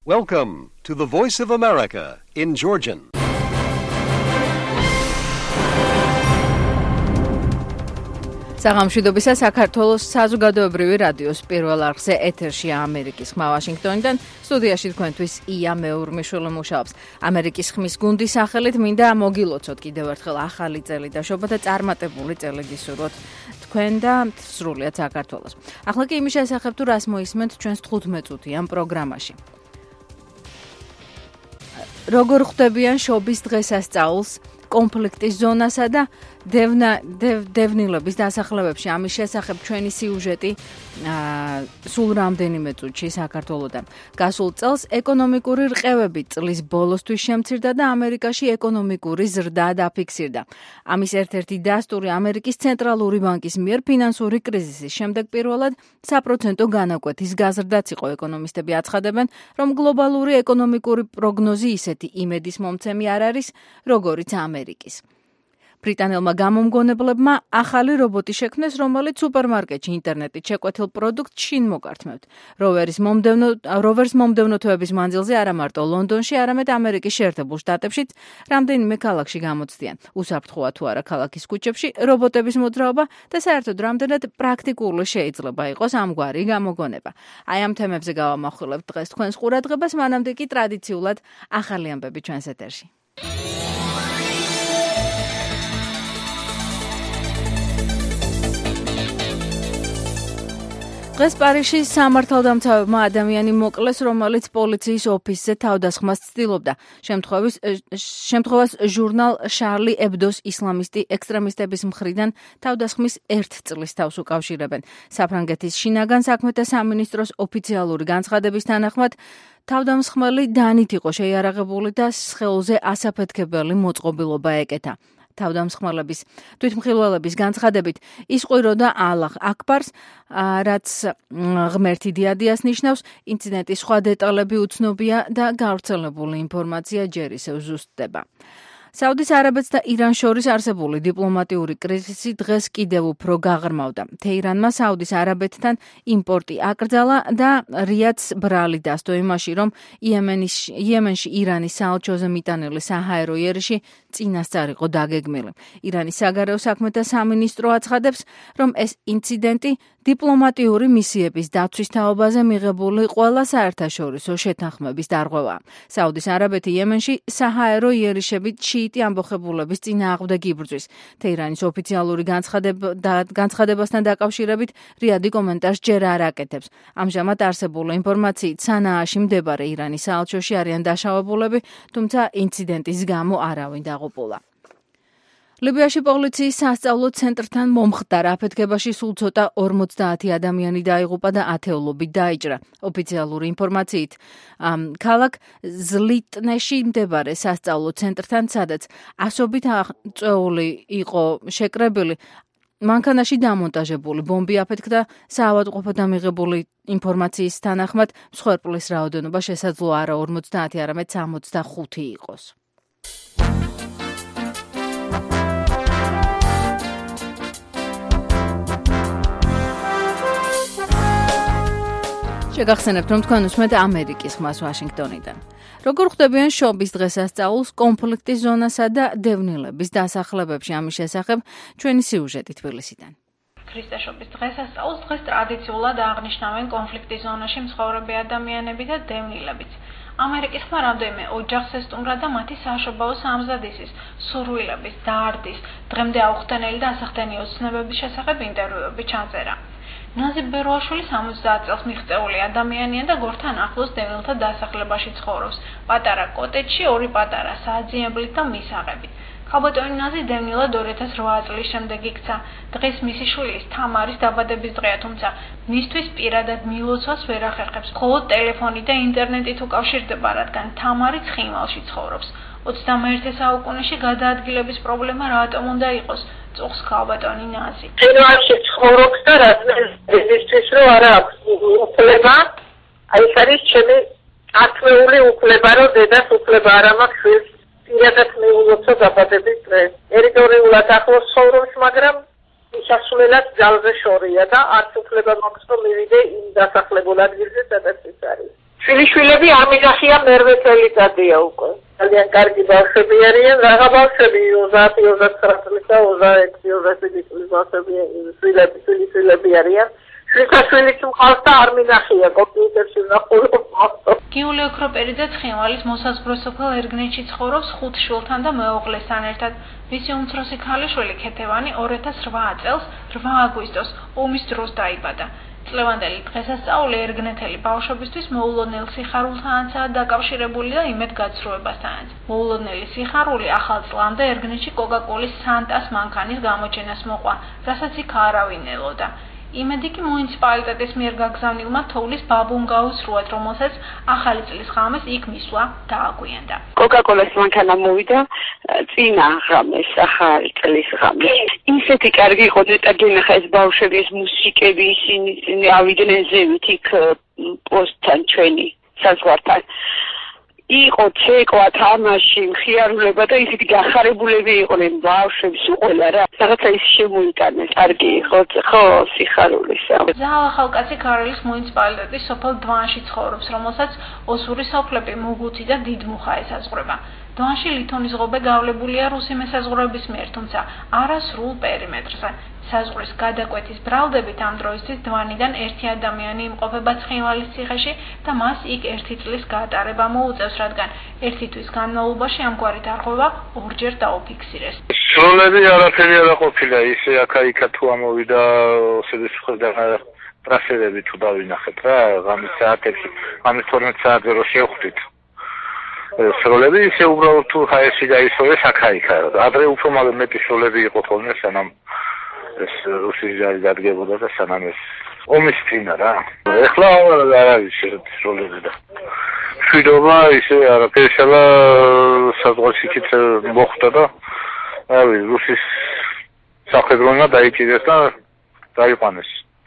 Welcome to the Voice of America in Georgian. საღამშვიდობისა საქართველოს საზოგადოებრივი რადიოს პირველ არხზე ეთერშია ამერიკის ხმა ვაშინგტონიდან. სტუდიაში თქვენთვის ია მეურმიშვილი მუშაობს. ამერიკის ხმის გუნდის სახელით მინდა მოგილოცოთ კიდევ ერთხელ ახალი წელი და შობათა წარმატებული წელი გისურვოთ თქვენ და სრულიად საქართველოს. ახლა კი იმის შესახებ თუ რას მოისმენთ ჩვენს 15 წუთიან პროგრამაში. როგორ ხვდებიან შობის დღესასწაულს კონფლიქტის ზონასა და დევნილების დასახლებებში. ამის შესახებ ჩვენი სიუჟეტი სულ რამდენიმე წუთში საქართველოდან. გასულ წელს ეკონომიკური რყევები წლის ბოლოსთვის შემცირდა და ამერიკაში ეკონომიკური ზრდა დაფიქსირდა. ამის ერთ-ერთი დასტური ამერიკის ცენტრალური ბანკის მიერ ფინანსური კრიზისის შემდეგ პირველად საპროცენტო განაკვეთის გაზრდაც იყო. ეკონომისტები აცხადებენ, რომ გლობალური ეკონომიკური პროგნოზი ისეთი იმედის მომცემი არ არის, როგორიც ამერიკის. ბრიტანელმა გამომგონებლებმა ახალი რობოტი შექმნეს, რომელიც სუპერმარკეტში ინტერნეტით შეკვეთილ პროდუქტს შინ მოგართმევთ. როვერს მომდევნო თვეების მანძილზე არა მარტო ლონდონში, არამედ ამერიკის შეერთებულ შტატებშიც რამდენიმე ქალაქში გამოცდიან. უსაფრთხოა თუ არა ქალაქის ქუჩებში რობოტების მოძრაობა და საერთოდ რამდენად პრაქტიკული შეიძლება იყოს ამგვარი გამოგონება. აი ამ თემებზე გავამახვილებთ დღეს თქვენს ყურადღებას, მანამდე კი ტრადიციულად ახალი ამბები ჩვენს ეთერში. დღეს პარიზში სამართალდამცავებმა ადამიანი მოკლეს, რომელიც პოლიციის ოფისზე თავდასხმას ცდილობდა. შემთხვევას ჟურნალ შარლი ებდოს ისლამისტი ექსტრემისტების მხრიდან თავდასხმის 1 წლის თავს უკავშირებენ. საფრანგეთის შინაგან საქმეთა სამინისტროს ოფიციალური განცხადების თანახმად თავდამსხმელი დანით იყო შეიარაღებული და სხეულზე ასაფეთქებელი მოწყობილობა ეკეთა. თავდამსხმელების თვითმხილველების განცხადებით ის ყვიროდა ალლაჰ აკბარს, რაც ღმერთი დიადიას ნიშნავს. ინციდენტის სხვა დეტალები უცნობია და გავრცელებული ინფორმაცია ჯერ ისევ ზუსტდება. საუდის არაბეთს და իրანს შორის არსებული დიპლომატიური კრიზისი დღეს კიდევ უფრო გაღრმავდა. თეირანმა საუდის არაბეთთან იმპორტი აკრძალა და რიადს ბრალი დასდო იმაში, რომ იემენში ირანის საელჩოზე მიტანილი საჰაერო იერიში წინასწარ იყო დაგეგმილი. ირანის საგარეო საქმეთა სამინისტრო აცხადებს, რომ ეს ინციდენტი დიპლომატიური მისიების დაცვის თაობაზე მიღებული ყველა საერთაშორისო შეთანხმების დარღვევაა. საუდის არაბეთი იემენში საჰაერო იერიშებით შიიტი ამბოხებულების წინააღმდეგ იბრძვის. თეირანის ოფიციალური განცხადებასთან დაკავშირებით რიადი კომენტარს ჯერ არ აკეთებს. ამჟამად არსებული ინფორმაციით სანააში მდებარე ირანის საელჩოში არიან დაშავებულები, თუმცა ინციდენტის გამო არავინ დაღუპულა. ლიბიაში პოლიციის სასწავლო ცენტრთან მომხდარ აფეთქებაში სულ ცოტა 50 ადამიანი დაიღუპა და ათეულობით დაიჭრა. ოფიციალური ინფორმაციით ქალაქ ზლიტნეში მდებარე სასწავლო ცენტრთან, სადაც ასობით წვეული იყო შეკრებილი, მანქანაში დამონტაჟებული ბომბი აფეთქდა. საავადმყოფოდან მიღებული ინფორმაციის თანახმად მსხვერპლის რაოდენობა შესაძლოა არა 50, არამედ 65 იყოს. შეგახსენებთ, რომ თქვენ უსმენთ ამერიკის ხმას ვაშინგტონიდან. როგორ ხვდებიან შობის დღესასწაულს კონფლიქტის ზონასა და დევნილების დასახლებებში? ამის შესახებ ჩვენი სიუჟეტი თბილისიდან. ქრისტესობის დღესასწაულს დღეს ტრადიციულად აღნიშნავენ კონფლიქტის ზონაში მცხოვრები ადამიანები და დევნილებიც. ამერიკის ხმა რამდენიმე ოჯახს ესტუმრა და მათი საშობაო სამზადისის, სურვილების, დარდის, დღემდე აუხსნელი და ასახდენი ოცნებების შესახებ ინტერვიუები ჩაწერა. ნაზი ბეროაშვილი 70 წელს მიღწეული ადამიანია და გორთან ახლოს დევნილთა დასახლებაში ცხოვრობს. პატარა კოტეჯში 2 პატარა საძიებლით და მისაღებით. ქალბატონი ნაზი დევნილად 2008 წლის შემდეგ იქცა. დღეს მისი შვილის თამარის დაბადების დღეა, თუმცა მისთვის პირადად მილოცვას ვერ ახერხებს. მხოლოდ ტელეფონი და ინტერნეტით უკავშირდება, რადგან თამარი ცხინვალში ცხოვრობს. 21 საუკუნეში გადაადგილების პრობლემა რატომ უნდა იყოს? წუხს ქალბატონი ნაზი. ცხინვალში ცხოვრობს და რადგან რომ არა აქვს უფლება, აი ეს არის ჩემი ათვეული უფლება, რომ დედას უფლება არ მაქვს შვილს პირადად მიულოცო დაბადების დღე. ტერიტორიულად ახლოს ცხოვრობს, მაგრამ მისასვლელად ძალზე შორია და არც უფლება მაქვს რომ მივიდე იმ დასახლებულ ადგილზე, სადაც ის არის. შვილიშვილები ამინახია მერვე წელიწადია უკვე. ძალიან კარგი ბავშვები არიან, რაღა ბავშვები 30-39 წლის და 26-27 წლის ბავშვები, შვილიშვილები არიან. შვილიშვილიც მყავს და არ მინახია კომპიუტერში ნახულობ. გიული ოქროპერიძე ცხინვალის მოსაზღვრე სოფელ ერგნეთში ცხოვრობს 5 შვილთან და მეუღლესთან ერთად. მისი უმცროსი ქალიშვილი ქეთევანი 2008 წელს 8 აგვისტოს ომის დროს დაიბადა. წლევანდელი დღესასწაული ერგნეთელი ბავშვებისთვის მოულოდნელ სიხარულთანაცაა დაკავშირებული და იმედგაცრუებასთანაც. მოულოდნელი სიხარული ახალ წლამდე ერგნეთში კოკაკოლის სანტას მანქანის გამოჩენას მოყვა, რასაც იქ არავინ ელოდა. იმედი კი მუნიციპალიტეტის მიერ გაგზავნილმა თოვლის ბაბუმ გაუსრუათ, რომელსაც ახალი წლის ღამეს იქ მისვლა დააგვიანდა. კოკაკოლის მანქანა მოვიდა წინა ღამეს, ახალი წლის ღამეს. ისეთი კარგი იყო დეტაგენახა ეს ბავშვები, ეს მუსიკები, ისინი ავიდნენ ზევით იქ პოსტთან ჩვენი საზღვართან. იყო ცეკვა, თამაში, მხიარულება და ისეთი გახარებულები იყვნენ ბავშვები, უყოლა რა. რაღაცა ის შემოიტანეს, კარგი იყო, ხო, სიხარულისა. ზაალ ახალკაცი ქარელის მუნიციპალიტეტის სოფელ დვანში ცხოვრობს, რომელსაც ოსური სოფლები მუგუთი და დიდმუხა ესაზღვრება. დვანში ლითონის ღობე გავლებულია რუსი მესაზღვრეების მიერ, თუმცა არა სრულ პერიმეტრზე. საზღვრის გადაკვეთის ბრალდებით ამ დროისთვის დვანიდან ერთი ადამიანი იმყოფება ცხინვალის ციხეში და მას იქ 1 წლის გაატარება მოუწევს, რადგან 1 თვის განმავლობაში ამგვარი დარღვევა 2-ჯერ დაუფიქსირეს. სროლები არაფერი არ ყოფილა, ისე აქა-იქა თუ ამოვიდა სედისხლიდან ტრასერები თუ დავინახეთ რა, ღამის საათებში, ღამის 12 საათზე რო შევხვდით. სროლები ისე უბრალოდ თუ ჰაერში გაისვეს აქა-იქა. ადრე უფრო მეტი სროლები იყო ხოლმე, სანამ ეს რუსი ჯარი დადგებოდა და სანამ ეს ომის წინა რა. ეხლა არ არის სროლები და მშვიდობა ისე არაფერი შელა საზღვარში იქით მოხდა და რავი რუსის სახელმწიფო დაიჭირეს და დაიყვანეს.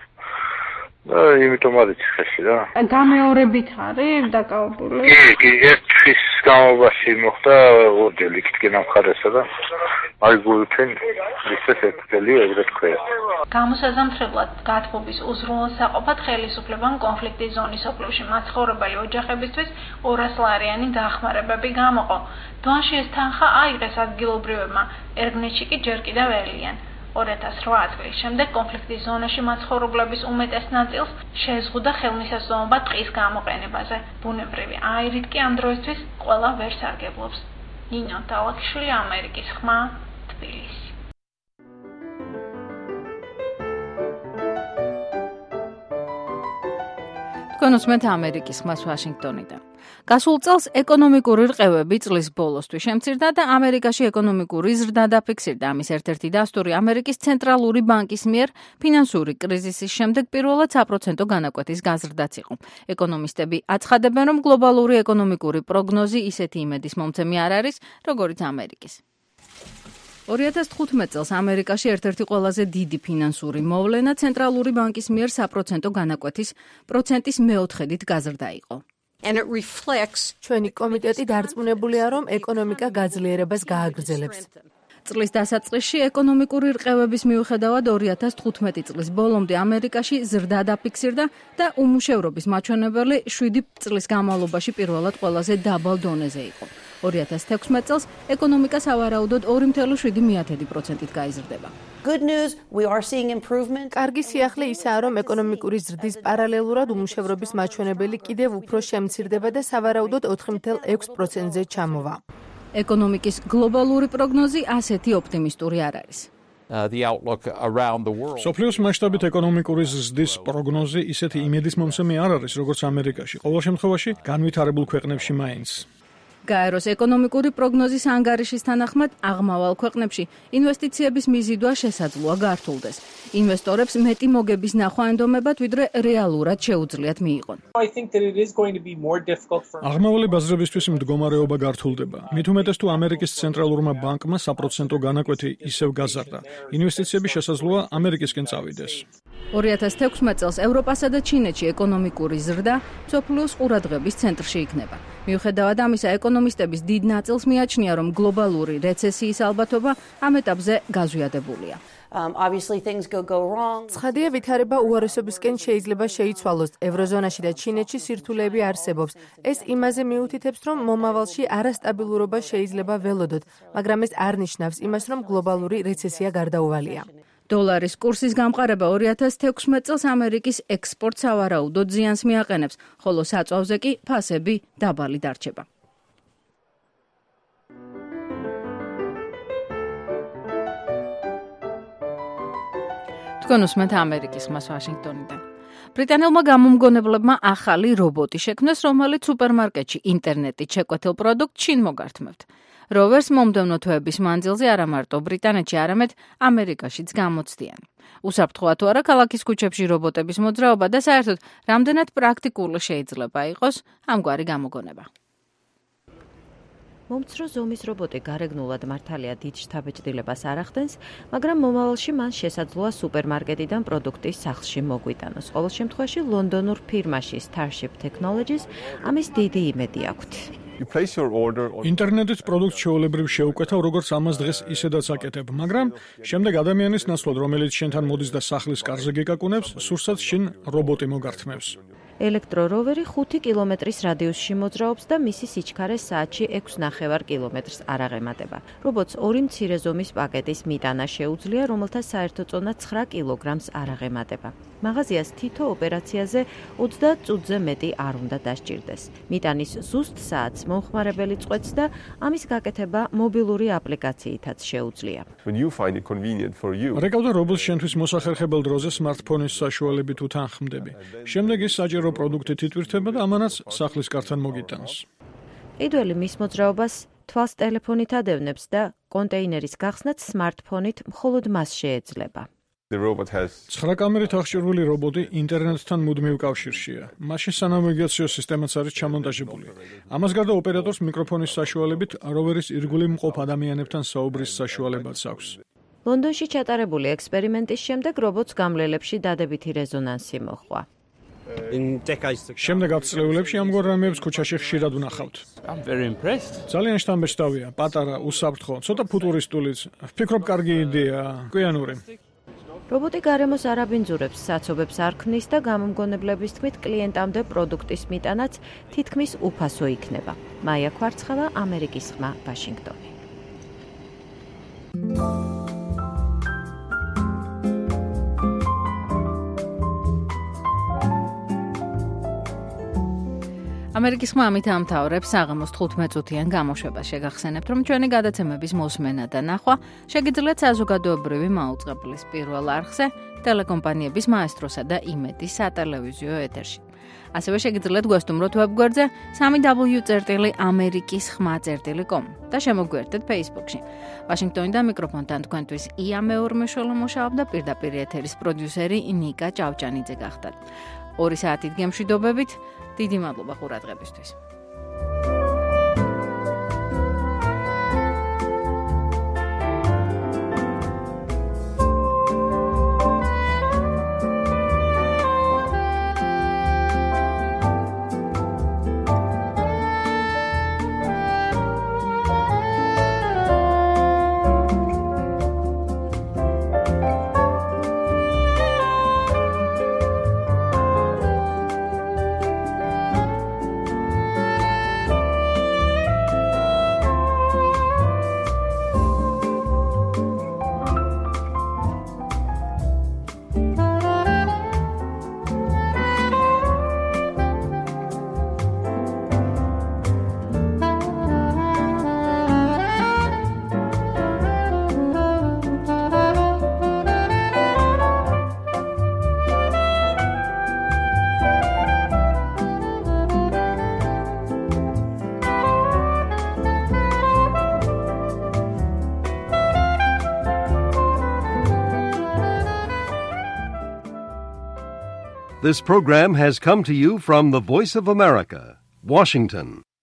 და იმიტომ არის ხეში რა. გამეორებით არის დაკავებული? კი, ერთვის გამობაში მოხდა ორჯერ იქით გენამხარესა და აი გულთენ ისეთ ერთელი ეგრე თქვია. გამოსაზამთრებლად გათბობის უზრუნველსაყოფად ხელისუფლებამ კონფლიქტის ზონის ოფლებში მაცხოვრებელი ოჯახებისთვის 200 ლარიანი დახმარებები გამოყო. დვანში ეს თანხა აიღეს ადგილობრივებმა, ერგნეთში კი ჯერ კიდევ ელიან. 2008 წლის შემდეგ კონფლიქტის ზონაში მაცხოვრებლების უმეტეს ნაწილს შეზღუდა ხელმისაწვდომობა ტყის გამოყენებაზე. ბუნებრივი აირით კი ამ დროისთვის ყველა ვერ სარგებლობს. ნინო დალაქსშვილი, ამერიკის ხმა, თბილისი. თქვენ უსმენთ ამერიკის ხმას ვაშინგტონიდან. გასულ წელს ეკონომიკური რყევები წლის ბოლოსთვის შემცირდა და ამერიკაში ეკონომიკური ზრდა დაფიქსირდა. ამის ერთ-ერთი დასტური ამერიკის ცენტრალური ბანკის მიერ ფინანსური კრიზისის შემდეგ პირველად საპროცენტო განაკვეთის გაზრდაც იყო. ეკონომისტები აცხადებენ, რომ გლობალური ეკონომიკური პროგნოზი ისეთი იმედის მომცემი არ არის, როგორიც ამერიკის. 2015 წელს ამერიკაში ერთ-ერთი ყველაზე დიდი ფინანსური მოვლენა ცენტრალური ბანკის მიერ საპროცენტო განაკვეთის პროცენტის მეოთხედით გაზრდა იყო. ჩვენი კომიტეტი დარწმუნებულია, რომ ეკონომიკა გაძლიერებას გააგრძელებს. წლის დასაწყისში ეკონომიკური რყევების მიუხედავად 2015 წლის ბოლომდე ამერიკაში ზრდა დაფიქსირდა და უმუშევრობის მაჩვენებელი 7 წლის განმავლობაში პირველად ყველაზე დაბალ დონეზე იყო. 2016 წელს ეკონომიკა სავარაუდოდ 2.7%-ით გაიზრდება. კარგი სიახლე ისაა, რომ ეკონომიკური ზრდის პარალელურად უმუშევრობის მაჩვენებელი კიდევ უფრო შემცირდება და სავარაუდოდ 4.6%-ზე ჩამოვა. ეკონომიკის გლობალური პროგნოზი ასეთი ოპტიმისტური არ არის. სოფლიოს მასშტაბით ეკონომიკური ზრდის პროგნოზი ისეთი იმედის მომცემი არ არის, როგორც ამერიკაში. ყოველ შემთხვევაში განვითარებულ ქვეყნებში მაინც. გაეროს ეკონომიკური პროგნოზის ანგარიშის თანახმად აღმავალ ქვეყნებში ინვესტიციების მიზიდვა შესაძლოა გართულდეს. ინვესტორებს მეტი მოგების ნახვა ენდომებათ, ვიდრე რეალურად შეუძლიათ მიიღონ. აღმავალი ბაზრებისთვის მდგომარეობა გართულდება. მით უმეტეს თუ ამერიკის ცენტრალურმა ბანკმა საპროცენტო განაკვეთი ისევ გაზარდა. ინვესტიციები შესაძლოა ამერიკისკენ წავიდეს. 2016 წელს ევროპასა და ჩინეთში ეკონომიკური ზრდა მსოფლიოს ყურადღების ცენტრში იქნება. მიუხედავად ამისა, ეკონომისტების დიდ ნაწილს მიაჩნია, რომ გლობალური რეცესიის ალბათობა ამ ეტაპზე გაზვიადებულია. Obviously things go wrong. ცხადია, ვითარება უარესობისკენ შეიძლება შეიცვალოს. ევროზონაში და ჩინეთში სირთულეები არსებობს. ეს იმაზე მიუთითებს, რომ მომავალში არასტაბილურობა შეიძლება ველოდოთ, მაგრამ ეს არ ნიშნავს იმას, რომ გლობალური რეცესია გარდაუვალია. დოლარის კურსის გამყარება 2016 წელს ამერიკის ექსპორტს სავარაუდოდ ზიანს მიაყენებს, ხოლო საწვავზე კი ფასები დაბალი დარჩება. თქვენ უსმენთ ამერიკის ხმას ვაშინგტონიდან. ბრიტანელმა გამომგონებლებმა ახალი რობოტი შექმნეს, რომელიც სუპერმარკეტში ინტერნეტით შეკვეთილ პროდუქტს შინ მოგართმევთ. როვერს მომდევნო თვეების მანძილზე არა მარტო ბრიტანეთში, არამედ ამერიკაშიც გამოცდიან. უსაფრთხოა თუ არა ქალაქის ქუჩებში რობოტების მოძრაობა და საერთოდ რამდენად პრაქტიკული შეიძლება იყოს ამგვარი გამოგონება. მომცრო ზომის რობოტი გარეგნულად მართალია დიდ შთაბეჭდილებას არ ახდენს, მაგრამ მომავალში მან შესაძლოა სუპერმარკეტიდან პროდუქტის სახლში მოგვიტანოს. ყოველ შემთხვევაში ლონდონურ ფირმაში Starship Technologies ამის დიდი იმედი აქვთ. ინტერნეტით პროდუქტს ჩვეულებრივ შეუკვეთავ, როგორც ამას დღეს ისედაც აკეთებ, მაგრამ შემდეგ ადამიანის ნაცვლად, რომელიც შენთან მოდის და სახლის კარზე გეკაკუნებს, სურსაც შინ რობოტი მოგართმევს. ელექტროროვერი 5 კილომეტრის რადიუსში მოძრაობს და მისი სიჩქარე საათში 6.5 კილომეტრს არ აღემატება. რობოტს 2 მცირე ზომის პაკეტის მიტანა შეუძლია, რომელთა საერთო წონა 9 კილოგრამს არ აღემატება. მაღაზიას თითო ოპერაციაზე 20 წუთზე მეტი არ უნდა დასჭირდეს. მიტანის ზუსტ საათს მომხმარებელი წყვეტს და ამის გაკეთება მობილური აპლიკაციითაც შეუძლია. რეკავდა რობოტს შენთვის მოსახერხებელ დროზე სმარტფონის საშუალებით უთანხმდები. შემდეგ ის საჯარო პროდუქტით იტვირთება და ამანაც სახლის კართან მოგიტანს. ყიდველი მის მოძრაობას თვალს ტელეფონით ადევნებს და კონტეინერის გახსნაც სმარტფონით მხოლოდ მას შეეძლება. 9 კამერით აღჭურვილი რობოტი ინტერნეტთან მუდმივ კავშირშია. მაშინ სანავიგაციო სისტემაც არის ჩამონტაჟებული. ამას გარდა ოპერატორს მიკროფონის საშუალებით როვერის ირგვლივ მყოფ ადამიანებთან საუბრის საშუალებაც აქვს. ლონდონში ჩატარებული ექსპერიმენტის შემდეგ რობოტს გამლელებში დადებითი რეზონანსი მოჰყვა. შემდეგ ათწლეულებში ამგვარ რამეებს ქუჩაში ხშირად ვნახავთ. ძალიან შთამბეჭდავია, პატარა, უსაფრთხო, ცოტა ფუტურისტულიც. ვფიქრობ, კარგი იდეაა, კვიანური. რობოტი გარემოს არ აბინძურებს, საცობებს არ ქმნის და გამომგონებლების თქმით კლიენტამდე პროდუქტის მიტანაც თითქმის უფასო იქნება. მაია ქვარცხალა, ამერიკის ხმა, ვაშინგტონი. ამერიკის ხმა ამით ამთავრებს საღამოს 15 წუთიან გამოშვებას. შეგახსენებთ, რომ ჩვენი გადაცემების მოსმენა და ნახვა შეგიძლიათ საზოგადოებრივი მაუწყებლის პირველ არხზე, ტელეკომპანიების მაესტროსა და იმედის სატელევიზიო ეთერში. ასევე შეგიძლიათ გვესტუმროთ ვებგვერდზე www.amerikisxma.com და შემოგვიერთეთ Facebook-ში. ვაშინგტონიდან მიკროფონთან თქვენთვის ია მეორმეშველო მუშაობდა, პირდაპირ ეთერის პროდიუსერი ნიკა ჭავჭანიძე გახდათ. 2 საათით გემშვიდობებით. დიდი მადლობა ყურადღებისთვის. This program has come to you from the Voice of America, Washington.